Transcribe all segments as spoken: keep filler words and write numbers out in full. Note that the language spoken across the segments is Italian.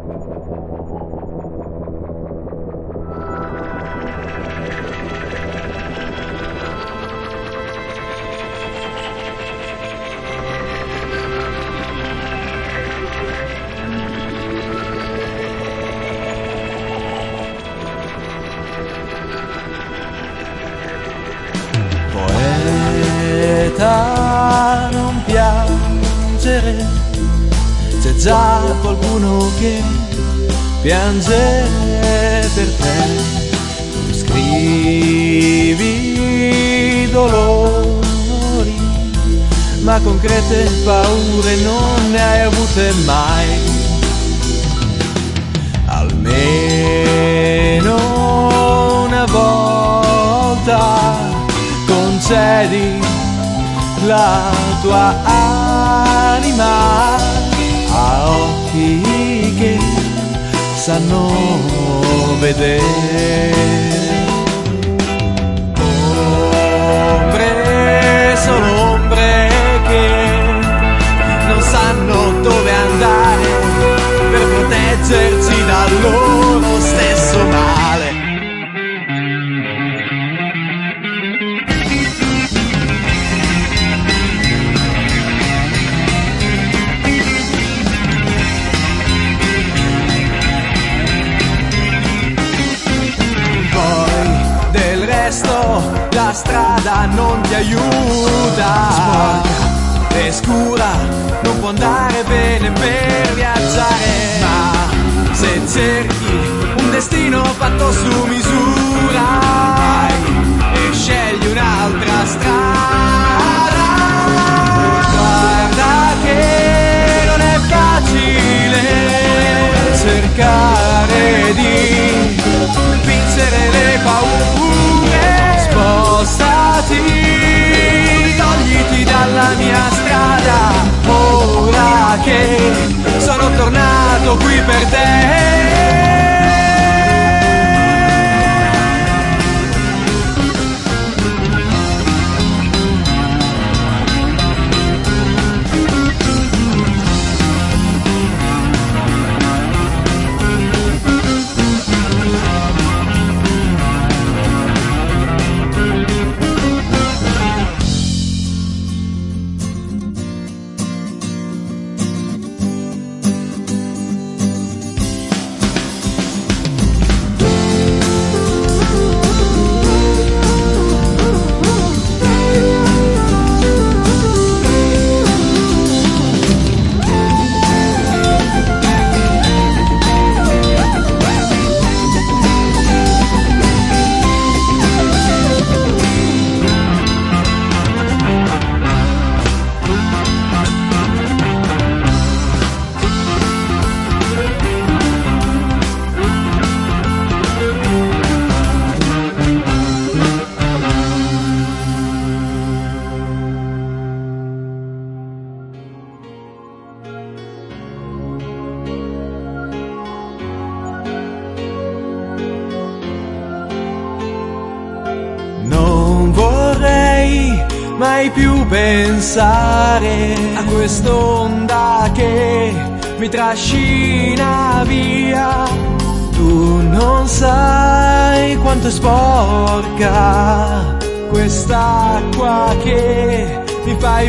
Poeta, non piangere, c'è già qualcuno che piange per te. Tu scrivi dolori, ma concrete paure non ne hai avute mai. Almeno una volta concedi la tua anima a occhi che sanno vedere. Ombre, solo ombre che non sanno dove andare per proteggerci dal loro stesso male. La strada non ti aiuta, sporca e scura, non può andare bene per viaggiare. Ma se cerchi un destino fatto su misura, vai e scegli un'altra strada. Guarda che non è facile cercare di vincere le paure. Spostati, togliti dalla mia strada, ora che sono tornato qui per te. Mai più pensare a quest'onda che mi trascina via. Tu non sai quanto è sporca quest'acqua che mi fai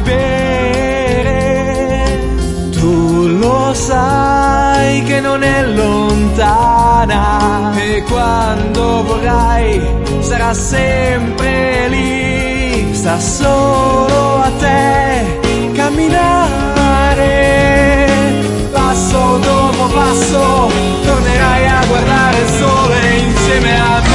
bere. Tu lo sai che non è lontana e quando vorrai sarà sempre lì. Sta solo a te camminare, passo dopo passo tornerai a guardare il sole insieme a me.